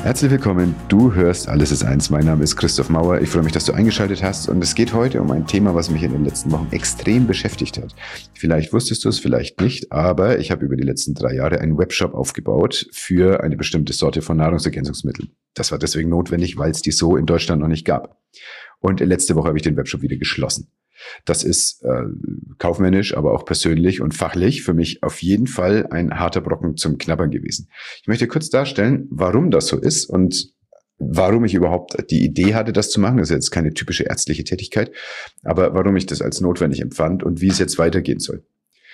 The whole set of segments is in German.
Herzlich willkommen, du hörst Alles ist eins. Mein Name ist Christoph Mauer. Ich freue mich, dass du eingeschaltet hast und es geht heute um ein Thema, was mich in den letzten Wochen extrem beschäftigt hat. Vielleicht wusstest du es, vielleicht nicht, aber ich habe über die letzten 3 Jahre einen Webshop aufgebaut für eine bestimmte Sorte von Nahrungsergänzungsmitteln. Das war deswegen notwendig, weil es die so in Deutschland noch nicht gab. Und letzte Woche habe ich den Webshop wieder geschlossen. Das ist kaufmännisch, aber auch persönlich und fachlich für mich auf jeden Fall ein harter Brocken zum Knabbern gewesen. Ich möchte kurz darstellen, warum das so ist und warum ich überhaupt die Idee hatte, das zu machen. Das ist jetzt keine typische ärztliche Tätigkeit, aber warum ich das als notwendig empfand und wie es jetzt weitergehen soll.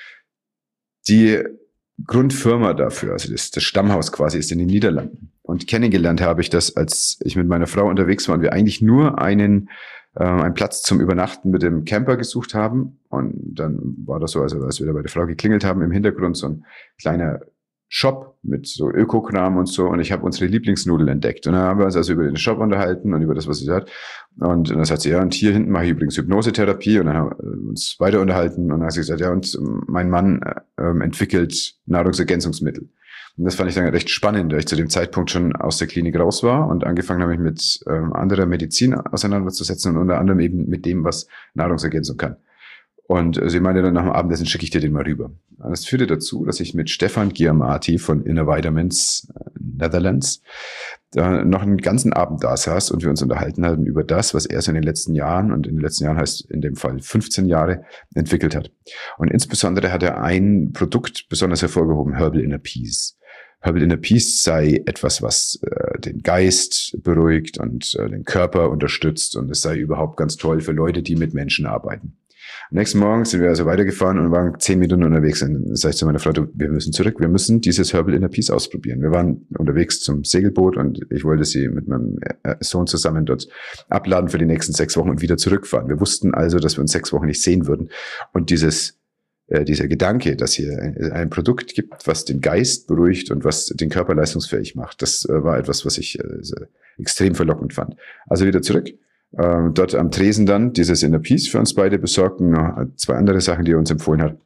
Die Grundfirma dafür, also das Stammhaus quasi, ist in den Niederlanden. Und kennengelernt habe ich das, als ich mit meiner Frau unterwegs war und wir eigentlich nur einen Platz zum Übernachten mit dem Camper gesucht haben. Und dann war das so, also als wir da bei der Frau geklingelt haben, im Hintergrund so ein kleiner Shop mit so Ökokram und so. Und ich habe unsere Lieblingsnudeln entdeckt. Und dann haben wir uns also über den Shop unterhalten und über das, was sie sagt. Und dann sagt sie, ja, und hier hinten mache ich übrigens Hypnosetherapie. Und dann haben wir uns weiter unterhalten. Und dann hat sie gesagt, ja, und mein Mann entwickelt Nahrungsergänzungsmittel. Und das fand ich dann recht spannend, weil ich zu dem Zeitpunkt schon aus der Klinik raus war und angefangen habe, mich mit anderer Medizin auseinanderzusetzen und unter anderem eben mit dem, was Nahrungsergänzung kann. Und sie meinte dann nach dem Abendessen, schicke ich dir den mal rüber. Und das führte dazu, dass ich mit Stefan Giamatti von Inner Vitamins Netherlands noch einen ganzen Abend da saß und wir uns unterhalten hatten über das, was er so in den letzten Jahren, und in den letzten Jahren heißt in dem Fall 15 Jahre, entwickelt hat. Und insbesondere hat er ein Produkt besonders hervorgehoben, Herbal Inner Peace. Herbal Inner Peace sei etwas, was den Geist beruhigt und den Körper unterstützt, und es sei überhaupt ganz toll für Leute, die mit Menschen arbeiten. Am nächsten Morgen sind wir also weitergefahren und waren 10 Minuten unterwegs. Und dann sage ich zu meiner Frau, wir müssen zurück, wir müssen dieses Herbal Inner Peace ausprobieren. Wir waren unterwegs zum Segelboot und ich wollte sie mit meinem Sohn zusammen dort abladen für die nächsten 6 Wochen und wieder zurückfahren. Wir wussten also, dass wir uns 6 Wochen nicht sehen würden. Und dieser Gedanke, dass hier ein Produkt gibt, was den Geist beruhigt und was den Körper leistungsfähig macht, das war etwas, was ich extrem verlockend fand. Also wieder zurück. Dort am Tresen dann dieses Inner Peace für uns beide besorgt und noch 2 andere Sachen, die er uns empfohlen hat.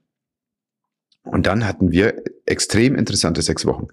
Und dann hatten wir extrem interessante 6 Wochen.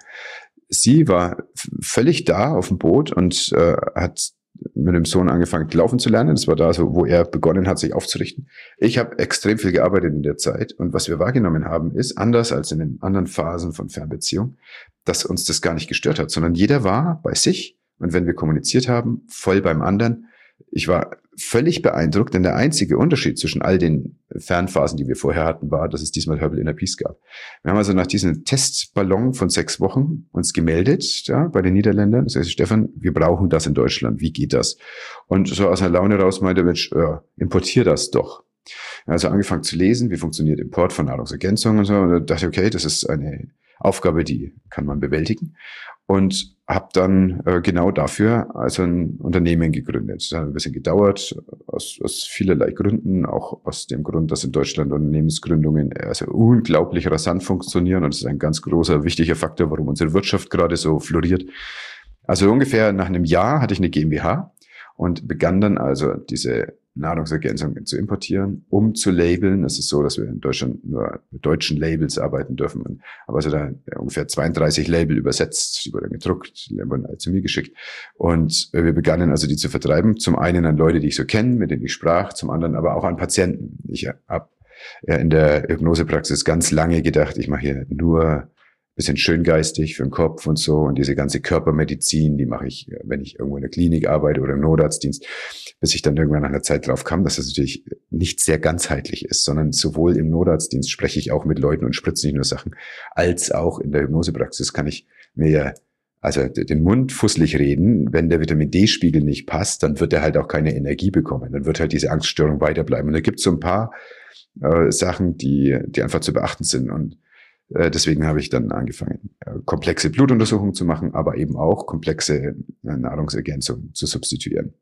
Sie war völlig da auf dem Boot und hat mit dem Sohn angefangen, laufen zu lernen. Das war da so, wo er begonnen hat, sich aufzurichten. Ich habe extrem viel gearbeitet in der Zeit. Und was wir wahrgenommen haben, ist, anders als in den anderen Phasen von Fernbeziehung, dass uns das gar nicht gestört hat, sondern jeder war bei sich. Und wenn wir kommuniziert haben, voll beim anderen. Ich war völlig beeindruckt, denn der einzige Unterschied zwischen all den Fernphasen, die wir vorher hatten, war, dass es diesmal Herbal Inner Peace gab. Wir haben also nach diesem Testballon von 6 Wochen uns gemeldet, ja, bei den Niederländern. Das heißt, Stefan, wir brauchen das in Deutschland. Wie geht das? Und so aus einer Laune raus meinte, Mensch, importier das doch. Also angefangen zu lesen, wie funktioniert Import von Nahrungsergänzungen und so. Und da dachte ich, okay, das ist eine Aufgabe, die kann man bewältigen. Und habe dann genau dafür also ein Unternehmen gegründet. Das hat ein bisschen gedauert, aus vielerlei Gründen, auch aus dem Grund, dass in Deutschland Unternehmensgründungen also unglaublich rasant funktionieren, und das ist ein ganz großer, wichtiger Faktor, warum unsere Wirtschaft gerade so floriert. Also ungefähr nach einem Jahr hatte ich eine GmbH und begann dann also diese Nahrungsergänzungen zu importieren, um zu labeln. Es ist so, dass wir in Deutschland nur mit deutschen Labels arbeiten dürfen. Aber also da ungefähr 32 Label übersetzt, die wurden gedruckt, die wurden alle zu mir geschickt. Und wir begannen also die zu vertreiben. Zum einen an Leute, die ich so kenne, mit denen ich sprach, zum anderen aber auch an Patienten. Ich habe in der Hypnosepraxis ganz lange gedacht, ich mache hier nur bisschen schöngeistig für den Kopf und so, und diese ganze Körpermedizin, die mache ich, wenn ich irgendwo in der Klinik arbeite oder im Notarztdienst, bis ich dann irgendwann nach einer Zeit drauf kam, dass das natürlich nicht sehr ganzheitlich ist, sondern sowohl im Notarztdienst spreche ich auch mit Leuten und spritze nicht nur Sachen, als auch in der Hypnosepraxis kann ich mir also den Mund fusselig reden. Wenn der Vitamin-D-Spiegel nicht passt, dann wird er halt auch keine Energie bekommen, dann wird halt diese Angststörung weiterbleiben. Und da gibt es so ein paar Sachen, die einfach zu beachten sind, und deswegen habe ich dann angefangen, komplexe Blutuntersuchungen zu machen, aber eben auch komplexe Nahrungsergänzungen zu substituieren.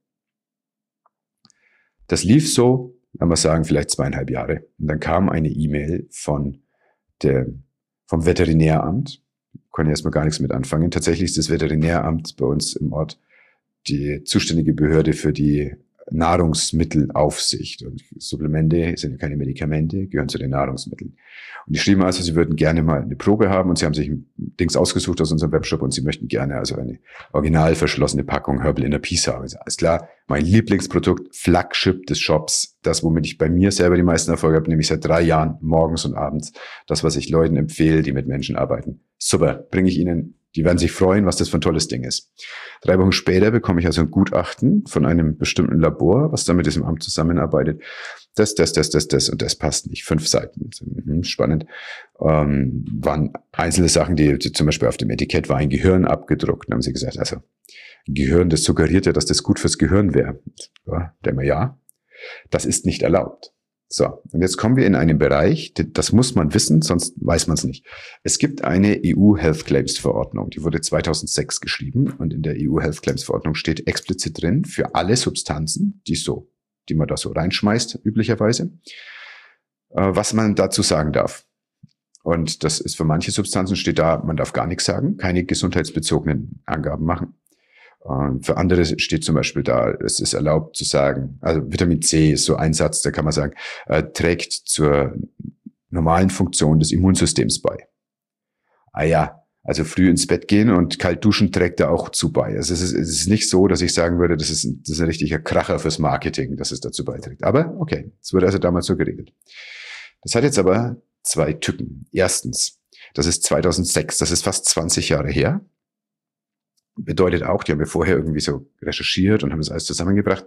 Das lief so, lass mal sagen, vielleicht 2,5 Jahre. Und dann kam eine E-Mail vom Veterinäramt. Kann ich erstmal gar nichts mit anfangen. Tatsächlich ist das Veterinäramt bei uns im Ort die zuständige Behörde für die Nahrungsmittelaufsicht. Und Supplemente sind ja keine Medikamente, gehören zu den Nahrungsmitteln. Und die schrieben also, sie würden gerne mal eine Probe haben und sie haben sich ein Dings ausgesucht aus unserem Webshop und sie möchten gerne also eine original verschlossene Packung Herbal Inner Peace haben. Also alles klar, mein Lieblingsprodukt, Flagship des Shops, das, womit ich bei mir selber die meisten Erfolge habe, nämlich seit 3 Jahren, morgens und abends, das, was ich Leuten empfehle, die mit Menschen arbeiten. Super, bringe ich Ihnen. Die werden sich freuen, was das für ein tolles Ding ist. 3 Wochen später bekomme ich also ein Gutachten von einem bestimmten Labor, was da mit diesem Amt zusammenarbeitet. Das und das passt nicht. 5 Seiten. Spannend. Waren einzelne Sachen, die zum Beispiel auf dem Etikett war ein Gehirn abgedruckt. Dann haben sie gesagt, also Gehirn, das suggeriert ja, dass das gut fürs Gehirn wäre. Ja, denken wir, ja. Das ist nicht erlaubt. So, und jetzt kommen wir in einen Bereich, das muss man wissen, sonst weiß man es nicht. Es gibt eine EU Health Claims Verordnung, die wurde 2006 geschrieben und in der EU Health Claims Verordnung steht explizit drin, für alle Substanzen, die man da so reinschmeißt, üblicherweise, was man dazu sagen darf. Und das ist für manche Substanzen steht da, man darf gar nichts sagen, keine gesundheitsbezogenen Angaben machen. Für andere steht zum Beispiel da, es ist erlaubt zu sagen, also Vitamin C ist so ein Satz, da kann man sagen, trägt zur normalen Funktion des Immunsystems bei. Ah ja, also früh ins Bett gehen und kalt duschen trägt da auch zu bei. Also es ist nicht so, dass ich sagen würde, das ist ein richtiger Kracher fürs Marketing, dass es dazu beiträgt. Aber okay, es wurde also damals so geregelt. Das hat jetzt aber 2 Tücken. Erstens, das ist 2006, das ist fast 20 Jahre her. Bedeutet auch, die haben wir vorher irgendwie so recherchiert und haben das alles zusammengebracht.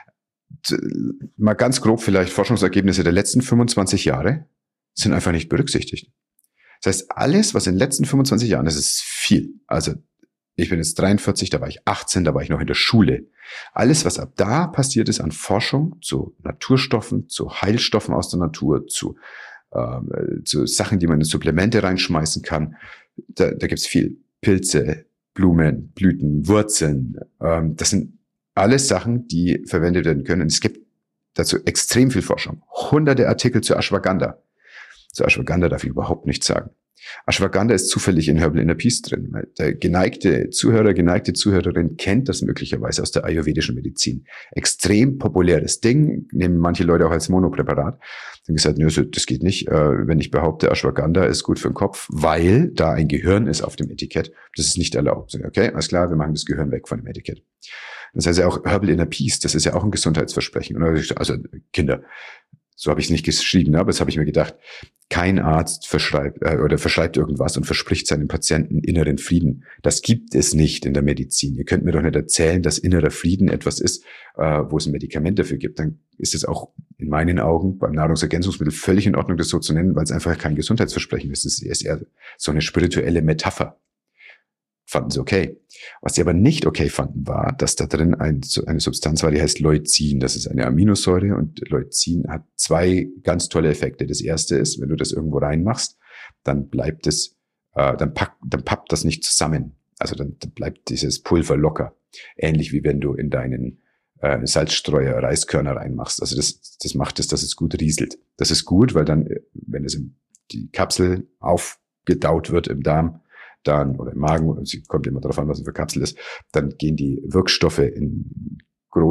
Mal ganz grob vielleicht Forschungsergebnisse der letzten 25 Jahre sind einfach nicht berücksichtigt. Das heißt, alles, was in den letzten 25 Jahren, das ist viel. Also ich bin jetzt 43, da war ich 18, da war ich noch in der Schule. Alles, was ab da passiert ist an Forschung zu Naturstoffen, zu Heilstoffen aus der Natur, zu Sachen, die man in Supplemente reinschmeißen kann, da gibt's viel. Pilze, Blumen, Blüten, Wurzeln, das sind alles Sachen, die verwendet werden können. Und es gibt dazu extrem viel Forschung. Hunderte Artikel zu Ashwagandha. Zu Ashwagandha darf ich überhaupt nichts sagen. Ashwagandha ist zufällig in Herbal Inner Peace drin. Der geneigte Zuhörer, geneigte Zuhörerin kennt das möglicherweise aus der ayurvedischen Medizin. Extrem populäres Ding, nehmen manche Leute auch als Monopräparat. Dann gesagt, nö, das geht nicht, wenn ich behaupte, Ashwagandha ist gut für den Kopf, weil da ein Gehirn ist auf dem Etikett. Das ist nicht erlaubt. Okay, alles klar, wir machen das Gehirn weg von dem Etikett. Das heißt ja auch Herbal Inner Peace, das ist ja auch ein Gesundheitsversprechen. Also Kinder, so habe ich es nicht geschrieben, aber das habe ich mir gedacht. Kein Arzt verschreibt irgendwas und verspricht seinem Patienten inneren Frieden. Das gibt es nicht in der Medizin. Ihr könnt mir doch nicht erzählen, dass innerer Frieden etwas ist, wo es ein Medikament dafür gibt. Dann ist es auch in meinen Augen beim Nahrungsergänzungsmittel völlig in Ordnung, das so zu nennen, weil es einfach kein Gesundheitsversprechen ist. Es ist eher so eine spirituelle Metapher. Fanden sie okay. Was sie aber nicht okay fanden, war, dass da drin eine Substanz war, die heißt Leucin. Das ist eine Aminosäure und Leucin hat 2 ganz tolle Effekte. Das erste ist, wenn du das irgendwo reinmachst, dann bleibt es, dann pappt das nicht zusammen. Also dann bleibt dieses Pulver locker. Ähnlich wie wenn du in deinen Salzstreuer Reiskörner reinmachst. Also das macht es, dass es gut rieselt. Das ist gut, weil dann, wenn es die Kapsel aufgedaut wird im Darm, dann oder im Magen, es kommt immer darauf an, was es für Kapsel ist, dann gehen die Wirkstoffe mit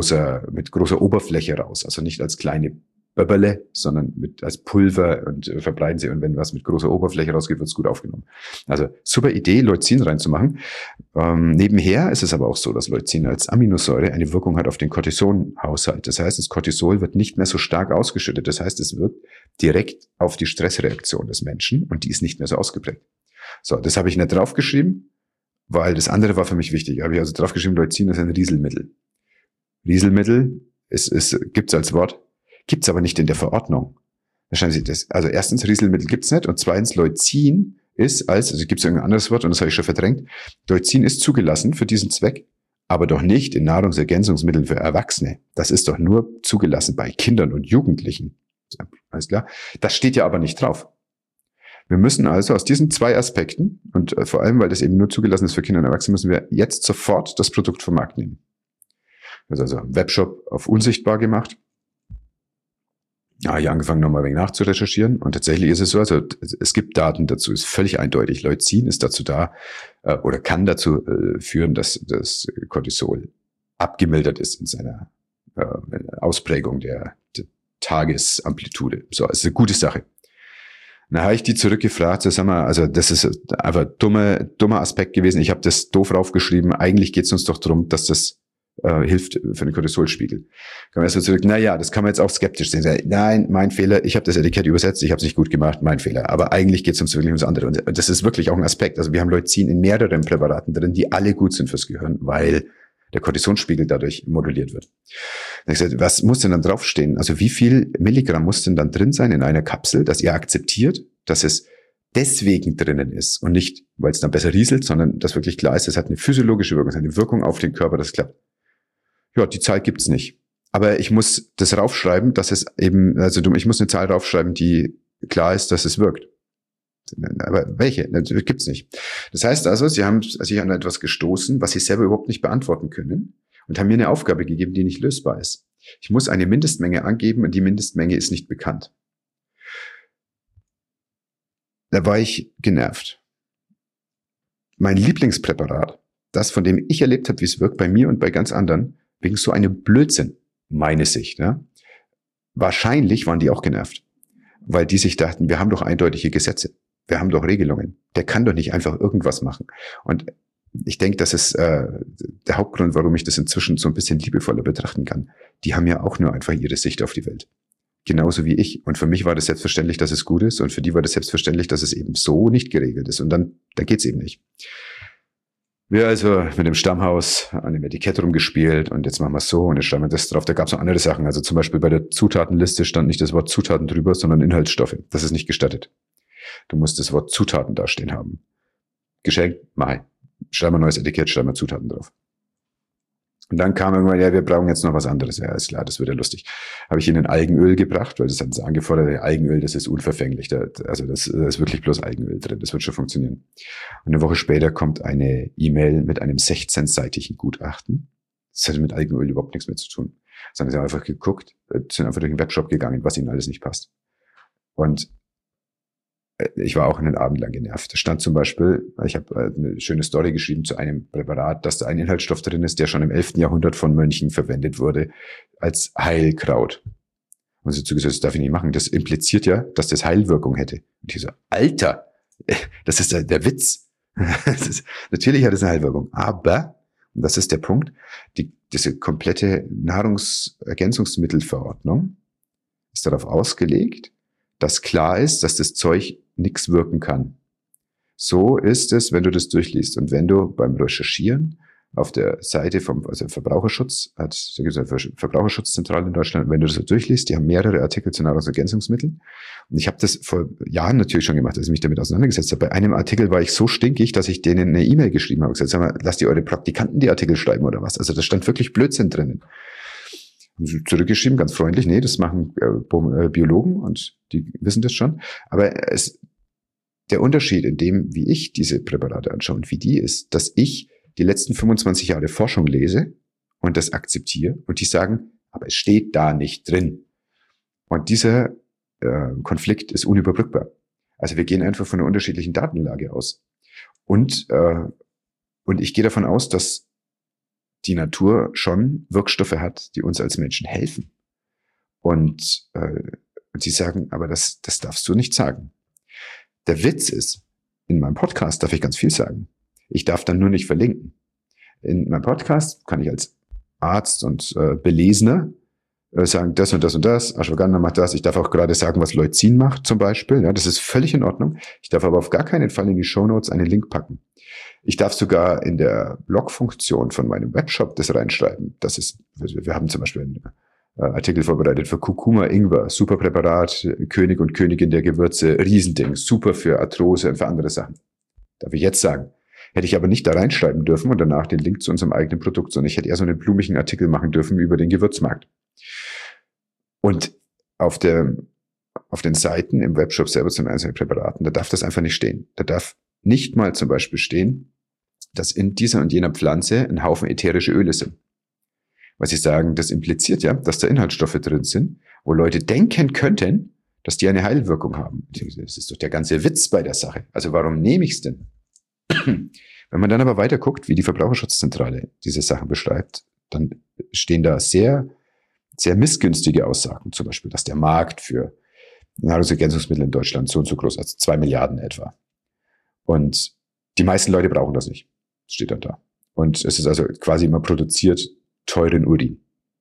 großer Oberfläche raus. Also nicht als kleine Böbberle, sondern als Pulver und verbreiten sie. Und wenn was mit großer Oberfläche rausgeht, wird es gut aufgenommen. Also super Idee, Leucin reinzumachen. Nebenher ist es aber auch so, dass Leucin als Aminosäure eine Wirkung hat auf den Cortisonhaushalt. Das heißt, das Cortisol wird nicht mehr so stark ausgeschüttet. Das heißt, es wirkt direkt auf die Stressreaktion des Menschen und die ist nicht mehr so ausgeprägt. So, das habe ich nicht draufgeschrieben, weil das andere war für mich wichtig. Habe ich also draufgeschrieben, Leucin ist ein Rieselmittel. Rieselmittel gibt's als Wort, gibt's aber nicht in der Verordnung. Wahrscheinlich das. Also erstens, Rieselmittel gibt's nicht und zweitens, Leucin ist also gibt's irgendein anderes Wort und das habe ich schon verdrängt. Leucin ist zugelassen für diesen Zweck, aber doch nicht in Nahrungsergänzungsmitteln für Erwachsene. Das ist doch nur zugelassen bei Kindern und Jugendlichen. Alles klar? Das steht ja aber nicht drauf. Wir müssen also aus diesen 2 Aspekten und vor allem, weil das eben nur zugelassen ist für Kinder und Erwachsene, müssen wir jetzt sofort das Produkt vom Markt nehmen. Das ist also im Webshop auf unsichtbar gemacht. Ja, ich angefangen nochmal ein wenig nachzurecherchieren und tatsächlich ist es so, also es gibt Daten dazu, ist völlig eindeutig. Leucin ist dazu da oder kann dazu führen, dass das Cortisol abgemildert ist in seiner Ausprägung der Tagesamplitude. So, das ist eine gute Sache. Dann habe ich die zurückgefragt, so, sag mal, also das ist einfach dummer Aspekt gewesen. Ich habe das doof raufgeschrieben. Eigentlich geht es uns doch darum, dass das hilft für den Cortisolspiegel. Kann man erst mal zurück, das kann man jetzt auch skeptisch sehen. Nein, mein Fehler, ich habe das Etikett übersetzt, ich habe es nicht gut gemacht, mein Fehler. Aber eigentlich geht es uns wirklich ums andere. Und das ist wirklich auch ein Aspekt. Also wir haben Leucin in mehreren Präparaten drin, die alle gut sind fürs Gehirn, weil der Cortisonspiegel dadurch moduliert wird. Dann habe ich gesagt, was muss denn dann draufstehen? Also wie viel Milligramm muss denn dann drin sein in einer Kapsel, dass ihr akzeptiert, dass es deswegen drinnen ist und nicht, weil es dann besser rieselt, sondern dass wirklich klar ist, es hat eine physiologische Wirkung, es hat eine Wirkung auf den Körper, das klappt. Ja, die Zahl gibt's nicht. Aber ich muss das raufschreiben, dass es eben, ich muss eine Zahl raufschreiben, die klar ist, dass es wirkt. Aber welche? Das gibt's nicht. Das heißt also, sie haben sich an etwas gestoßen, was sie selber überhaupt nicht beantworten können und haben mir eine Aufgabe gegeben, die nicht lösbar ist. Ich muss eine Mindestmenge angeben und die Mindestmenge ist nicht bekannt. Da war ich genervt. Mein Lieblingspräparat, das, von dem ich erlebt habe, wie es wirkt, bei mir und bei ganz anderen, wegen so einem Blödsinn, meine Sicht. Ja? Wahrscheinlich waren die auch genervt, weil die sich dachten, wir haben doch eindeutige Gesetze, wir haben doch Regelungen. Der kann doch nicht einfach irgendwas machen. Und ich denke, das ist der Hauptgrund, warum ich das inzwischen so ein bisschen liebevoller betrachten kann. Die haben ja auch nur einfach ihre Sicht auf die Welt. Genauso wie ich. Und für mich war das selbstverständlich, dass es gut ist. Und für die war das selbstverständlich, dass es eben so nicht geregelt ist. Und dann geht's eben nicht. Wir also mit dem Stammhaus an dem Etikett rumgespielt und jetzt machen wir es so und jetzt schreiben wir das drauf. Da gab es noch andere Sachen. Also zum Beispiel bei der Zutatenliste stand nicht das Wort Zutaten drüber, sondern Inhaltsstoffe. Das ist nicht gestattet. Du musst das Wort Zutaten dastehen haben. Geschenk, mach. Schreiben wir ein neues Etikett, schreiben wir Zutaten drauf. Und dann kam irgendwann, wir brauchen jetzt noch was anderes. Ja, ist klar, das wird ja lustig. Habe ich ihnen Algenöl gebracht, weil das haben sie angefordert. Algenöl, das ist unverfänglich. Da ist wirklich bloß Algenöl drin. Das wird schon funktionieren. Und eine Woche später kommt eine E-Mail mit einem 16-seitigen Gutachten. Das hatte mit Algenöl überhaupt nichts mehr zu tun. Sondern sie haben einfach geguckt, sind einfach durch den Webshop gegangen, was ihnen alles nicht passt. Und ich war auch einen Abend lang genervt. Da stand zum Beispiel, ich habe eine schöne Story geschrieben zu einem Präparat, dass da ein Inhaltsstoff drin ist, der schon im 11. Jahrhundert von Mönchen verwendet wurde als Heilkraut. Und sie zugesagt, das darf ich nicht machen. Das impliziert ja, dass das Heilwirkung hätte. Und ich so, Alter, das ist der Witz. Natürlich hat es eine Heilwirkung. Aber, und das ist der Punkt, diese komplette Nahrungsergänzungsmittelverordnung ist darauf ausgelegt, dass klar ist, dass das Zeug nichts wirken kann. So ist es, wenn du das durchliest. Und wenn du beim Recherchieren auf der Seite vom Verbraucherschutz, da gibt es eine Verbraucherschutzzentrale in Deutschland, wenn du das so durchliest, die haben mehrere Artikel zu Nahrungsergänzungsmitteln. Und ich habe das vor Jahren natürlich schon gemacht, als ich mich damit auseinandergesetzt habe. Bei einem Artikel war ich so stinkig, dass ich denen eine E-Mail geschrieben habe und gesagt, sag mal, lasst ihr eure Praktikanten die Artikel schreiben oder was? Also da stand wirklich Blödsinn drinnen. Zurückgeschrieben, ganz freundlich, nee, das machen Biologen und die wissen das schon. Aber der Unterschied in dem, wie ich diese Präparate anschaue und wie die ist, dass ich die letzten 25 Jahre Forschung lese und das akzeptiere und die sagen, aber es steht da nicht drin. Und dieser Konflikt ist unüberbrückbar. Also wir gehen einfach von einer unterschiedlichen Datenlage aus. Und ich gehe davon aus, dass die Natur schon Wirkstoffe hat, die uns als Menschen helfen. Und sie sagen, aber das darfst du nicht sagen. Der Witz ist, in meinem Podcast darf ich ganz viel sagen. Ich darf dann nur nicht verlinken. In meinem Podcast kann ich als Arzt und Belesener sagen, das und das und das, Ashwagandha macht das. Ich darf auch gerade sagen, was Leucin macht zum Beispiel. Ja, das ist völlig in Ordnung. Ich darf aber auf gar keinen Fall in die Shownotes einen Link packen. Ich darf sogar in der Blogfunktion von meinem Webshop das reinschreiben. Das ist, wir haben zum Beispiel einen Artikel vorbereitet für Kurkuma Ingwer, super Präparat, König und Königin der Gewürze, Riesending, super für Arthrose und für andere Sachen. Darf ich jetzt sagen. Hätte ich aber nicht da reinschreiben dürfen und danach den Link zu unserem eigenen Produkt, sondern ich hätte eher so einen blumigen Artikel machen dürfen über den Gewürzmarkt. Und auf den Seiten im Webshop selber zu den einzelnen Präparaten, da darf das einfach nicht stehen. Da darf nicht mal zum Beispiel stehen, dass in dieser und jener Pflanze ein Haufen ätherische Öle sind. Weil sie sagen, das impliziert ja, dass da Inhaltsstoffe drin sind, wo Leute denken könnten, dass die eine Heilwirkung haben. Das ist doch der ganze Witz bei der Sache. Also warum nehme ich es denn? Wenn man dann aber weiter guckt, wie die Verbraucherschutzzentrale diese Sachen beschreibt, dann stehen da sehr sehr missgünstige Aussagen, zum Beispiel, dass der Markt für Nahrungsergänzungsmittel in Deutschland so und so groß, also 2 Milliarden etwa. Und die meisten Leute brauchen das nicht. Das steht dann da. Und es ist also quasi immer produziert teuren Urin.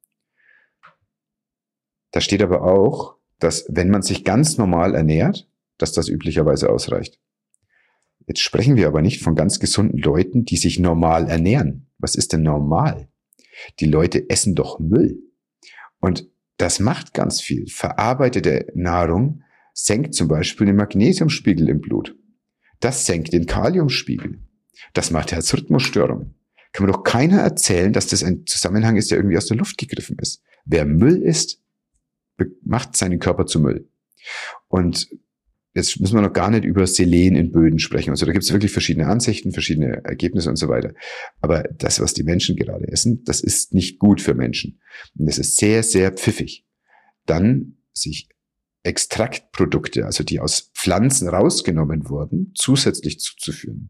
Da steht aber auch, dass wenn man sich ganz normal ernährt, dass das üblicherweise ausreicht. Jetzt sprechen wir aber nicht von ganz gesunden Leuten, die sich normal ernähren. Was ist denn normal? Die Leute essen doch Müll. Und das macht ganz viel. Verarbeitete Nahrung senkt zum Beispiel den Magnesiumspiegel im Blut. Das senkt den Kaliumspiegel. Das macht Herzrhythmusstörungen. Kann mir doch keiner erzählen, dass das ein Zusammenhang ist, der irgendwie aus der Luft gegriffen ist. Wer Müll isst, macht seinen Körper zu Müll. Und jetzt müssen wir noch gar nicht über Selen in Böden sprechen. Also da gibt es wirklich verschiedene Ansichten, verschiedene Ergebnisse und so weiter. Aber das, was die Menschen gerade essen, das ist nicht gut für Menschen. Und das ist sehr, sehr pfiffig. Dann sich Extraktprodukte, also die aus Pflanzen rausgenommen wurden, zusätzlich zuzuführen.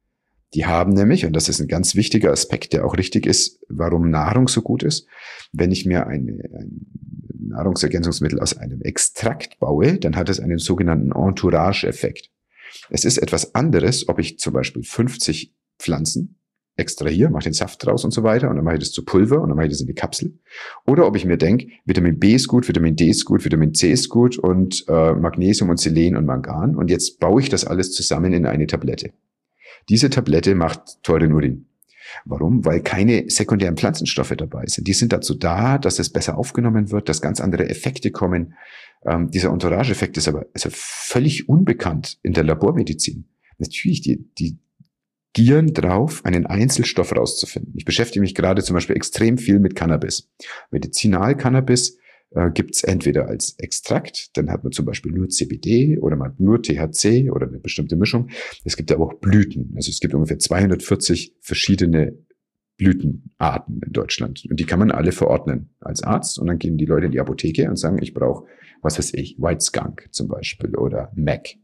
Die haben nämlich, und das ist ein ganz wichtiger Aspekt, der auch richtig ist, warum Nahrung so gut ist, wenn ich mir ein Nahrungsergänzungsmittel aus einem Extrakt baue, dann hat es einen sogenannten Entourage-Effekt. Es ist etwas anderes, ob ich zum Beispiel 50 Pflanzen extrahiere, mache den Saft draus und so weiter und dann mache ich das zu Pulver und dann mache ich das in die Kapsel. Oder ob ich mir denke, Vitamin B ist gut, Vitamin D ist gut, Vitamin C ist gut und Magnesium und Selen und Mangan und jetzt baue ich das alles zusammen in eine Tablette. Diese Tablette macht teuren Urin. Warum? Weil keine sekundären Pflanzenstoffe dabei sind. Die sind dazu da, dass es besser aufgenommen wird, dass ganz andere Effekte kommen. Dieser Entourage-Effekt ist aber also völlig unbekannt in der Labormedizin. Natürlich, die gieren drauf, einen Einzelstoff rauszufinden. Ich beschäftige mich gerade zum Beispiel extrem viel mit Cannabis. Medizinal-Cannabis gibt es entweder als Extrakt, dann hat man zum Beispiel nur CBD oder man hat nur THC oder eine bestimmte Mischung. Es gibt aber auch Blüten. Also es gibt ungefähr 240 verschiedene Blütenarten in Deutschland. Und die kann man alle verordnen als Arzt. Und dann gehen die Leute in die Apotheke und sagen, ich brauche, was weiß ich, White Skunk zum Beispiel oder Mac.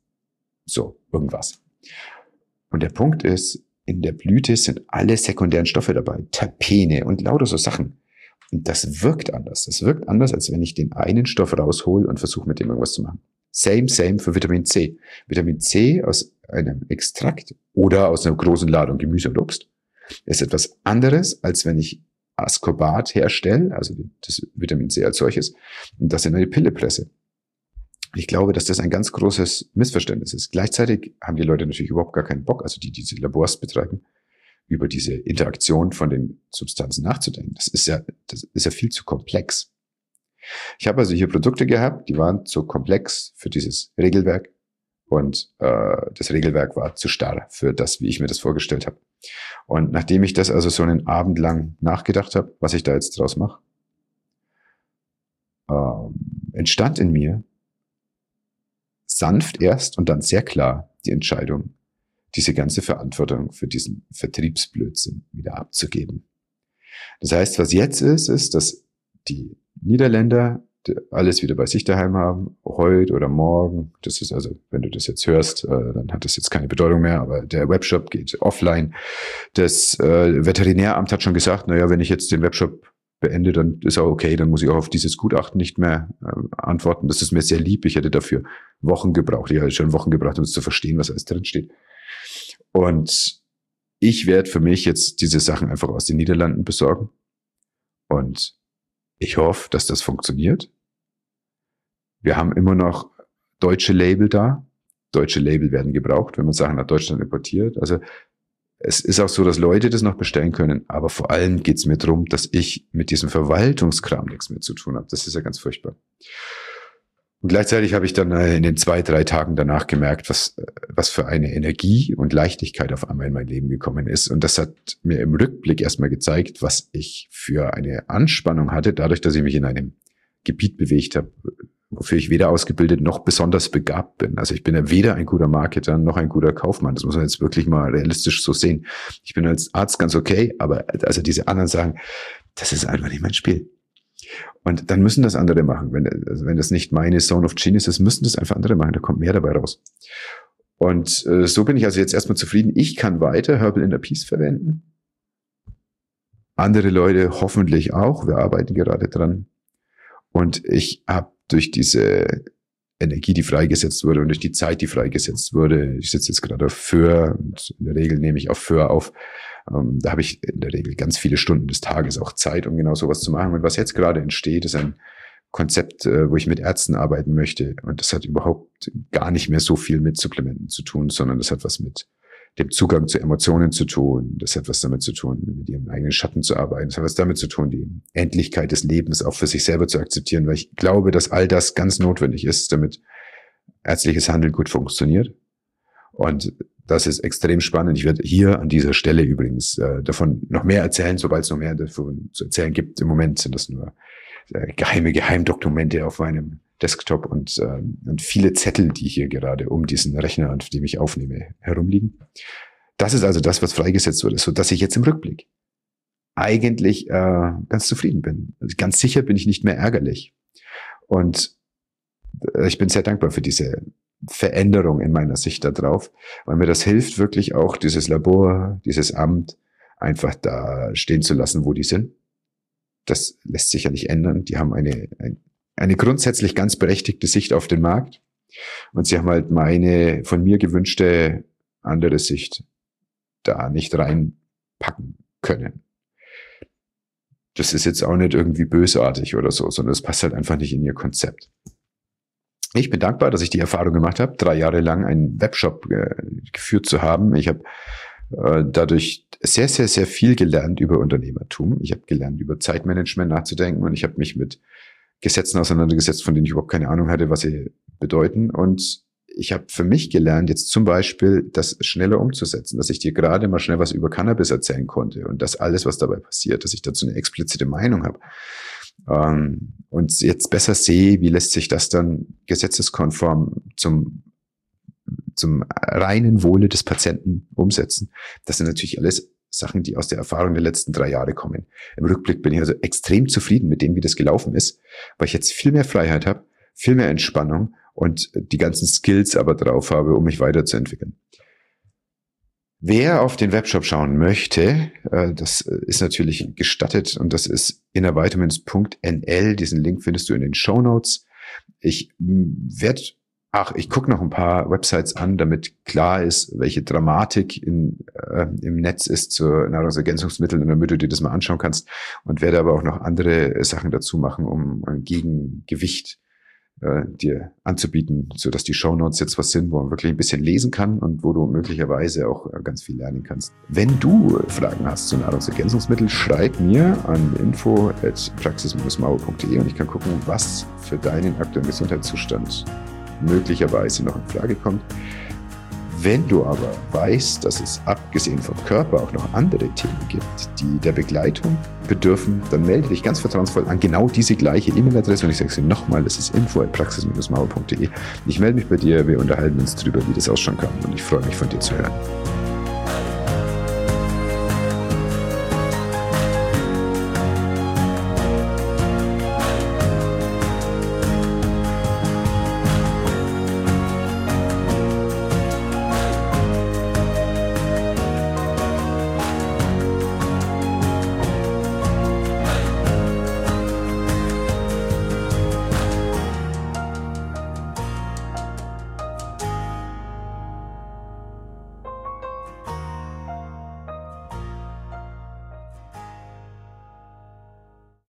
So, irgendwas. Und der Punkt ist, in der Blüte sind alle sekundären Stoffe dabei. Terpene und lauter so Sachen. Und das wirkt anders. Das wirkt anders, als wenn ich den einen Stoff raushole und versuche, mit dem irgendwas zu machen. Same für Vitamin C. Vitamin C aus einem Extrakt oder aus einer großen Ladung Gemüse und Obst ist etwas anderes, als wenn ich Ascorbat herstelle, also das Vitamin C als solches, und das in eine Pille presse. Ich glaube, dass das ein ganz großes Missverständnis ist. Gleichzeitig haben die Leute natürlich überhaupt gar keinen Bock, also die diese Labors betreiben, über diese Interaktion von den Substanzen nachzudenken. Das ist ja viel zu komplex. Ich habe also hier Produkte gehabt, die waren zu komplex für dieses Regelwerk und das Regelwerk war zu starr für das, wie ich mir das vorgestellt habe. Und nachdem ich das also so einen Abend lang nachgedacht habe, was ich da jetzt draus mache, entstand in mir sanft erst und dann sehr klar die Entscheidung, diese ganze Verantwortung für diesen Vertriebsblödsinn wieder abzugeben. Das heißt, was jetzt ist, dass die Niederländer alles wieder bei sich daheim haben, heute oder morgen. Das ist also, wenn du das jetzt hörst, dann hat das jetzt keine Bedeutung mehr, aber der Webshop geht offline. Das Veterinäramt hat schon gesagt, naja, wenn ich jetzt den Webshop beende, dann ist auch okay, dann muss ich auch auf dieses Gutachten nicht mehr antworten. Das ist mir sehr lieb. Ich hätte dafür Wochen gebraucht. Ich hatte schon Wochen gebraucht, um es zu verstehen, was alles drin steht. Und ich werde für mich jetzt diese Sachen einfach aus den Niederlanden besorgen. Und ich hoffe, dass das funktioniert. Wir haben immer noch deutsche Label da. Deutsche Label werden gebraucht, wenn man Sachen nach Deutschland importiert. Also es ist auch so, dass Leute das noch bestellen können. Aber vor allem geht es mir darum, dass ich mit diesem Verwaltungskram nichts mehr zu tun habe. Das ist ja ganz furchtbar. Und gleichzeitig habe ich dann in den 2-3 Tagen danach gemerkt, was für eine Energie und Leichtigkeit auf einmal in mein Leben gekommen ist. Und das hat mir im Rückblick erstmal gezeigt, was ich für eine Anspannung hatte, dadurch, dass ich mich in einem Gebiet bewegt habe, wofür ich weder ausgebildet noch besonders begabt bin. Also ich bin ja weder ein guter Marketer noch ein guter Kaufmann. Das muss man jetzt wirklich mal realistisch so sehen. Ich bin als Arzt ganz okay, aber also diese anderen sagen, das ist einfach nicht mein Spiel. Und dann müssen das andere machen. Wenn das nicht meine Zone of Genius ist, müssen das einfach andere machen. Da kommt mehr dabei raus. Und so bin ich also jetzt erstmal zufrieden. Ich kann weiter Herbal Inner Peace verwenden. Andere Leute hoffentlich auch. Wir arbeiten gerade dran. Und ich habe durch diese Energie, die freigesetzt wurde und durch die Zeit, die freigesetzt wurde, ich sitze jetzt gerade auf Föhr und in der Regel nehme ich auf Föhr auf, da habe ich in der Regel ganz viele Stunden des Tages auch Zeit, um genau sowas zu machen. Und was jetzt gerade entsteht, ist ein Konzept, wo ich mit Ärzten arbeiten möchte. Und das hat überhaupt gar nicht mehr so viel mit Supplementen zu tun, sondern das hat was mit dem Zugang zu Emotionen zu tun. Das hat was damit zu tun, mit ihrem eigenen Schatten zu arbeiten. Das hat was damit zu tun, die Endlichkeit des Lebens auch für sich selber zu akzeptieren, weil ich glaube, dass all das ganz notwendig ist, damit ärztliches Handeln gut funktioniert. Und das ist extrem spannend. Ich werde hier an dieser Stelle übrigens davon noch mehr erzählen, sobald es noch mehr davon zu erzählen gibt. Im Moment sind das nur Geheimdokumente auf meinem Desktop und viele Zettel, die hier gerade um diesen Rechner, auf dem ich aufnehme, herumliegen. Das ist also das, was freigesetzt wurde, so dass ich jetzt im Rückblick eigentlich ganz zufrieden bin. Also ganz sicher bin ich nicht mehr ärgerlich. Und ich bin sehr dankbar für diese Veränderung in meiner Sicht da drauf, weil mir das hilft, wirklich auch dieses Labor, dieses Amt einfach da stehen zu lassen, wo die sind. Das lässt sich ja nicht ändern. Die haben eine grundsätzlich ganz berechtigte Sicht auf den Markt. Und sie haben halt meine von mir gewünschte andere Sicht da nicht reinpacken können. Das ist jetzt auch nicht irgendwie bösartig oder so, sondern es passt halt einfach nicht in ihr Konzept. Ich bin dankbar, dass ich die Erfahrung gemacht habe, 3 Jahre lang einen Webshop geführt zu haben. Ich habe dadurch sehr, sehr, sehr viel gelernt über Unternehmertum. Ich habe gelernt, über Zeitmanagement nachzudenken und ich habe mich mit Gesetzen auseinandergesetzt, von denen ich überhaupt keine Ahnung hatte, was sie bedeuten. Und ich habe für mich gelernt, jetzt zum Beispiel das schneller umzusetzen, dass ich dir gerade mal schnell was über Cannabis erzählen konnte und das alles, was dabei passiert, dass ich dazu eine explizite Meinung habe. Und jetzt besser sehe, wie lässt sich das dann gesetzeskonform zum reinen Wohle des Patienten umsetzen. Das sind natürlich alles Sachen, die aus der Erfahrung der letzten 3 Jahre kommen. Im Rückblick bin ich also extrem zufrieden mit dem, wie das gelaufen ist, weil ich jetzt viel mehr Freiheit habe, viel mehr Entspannung und die ganzen Skills aber drauf habe, um mich weiterzuentwickeln. Wer auf den Webshop schauen möchte, das ist natürlich gestattet und das ist innervitamins.nl. Diesen Link findest du in den Shownotes. Ich gucke noch ein paar Websites an, damit klar ist, welche Dramatik im Netz ist zu Nahrungsergänzungsmitteln, damit du dir das mal anschauen kannst und werde aber auch noch andere Sachen dazu machen, um ein Gegengewicht dir anzubieten, so dass die Shownotes jetzt was sind, wo man wirklich ein bisschen lesen kann und wo du möglicherweise auch ganz viel lernen kannst. Wenn du Fragen hast zu Nahrungsergänzungsmitteln, schreib mir an info@praxis-mauer.de und ich kann gucken, was für deinen aktuellen Gesundheitszustand möglicherweise noch in Frage kommt. Wenn du aber weißt, dass es abgesehen vom Körper auch noch andere Themen gibt, die der Begleitung bedürfen, dann melde dich ganz vertrauensvoll an genau diese gleiche E-Mail-Adresse und ich sage sie nochmal, das ist info@praxis-mauer.de. Ich melde mich bei dir, wir unterhalten uns drüber, wie das ausschauen kann und ich freue mich von dir zu hören.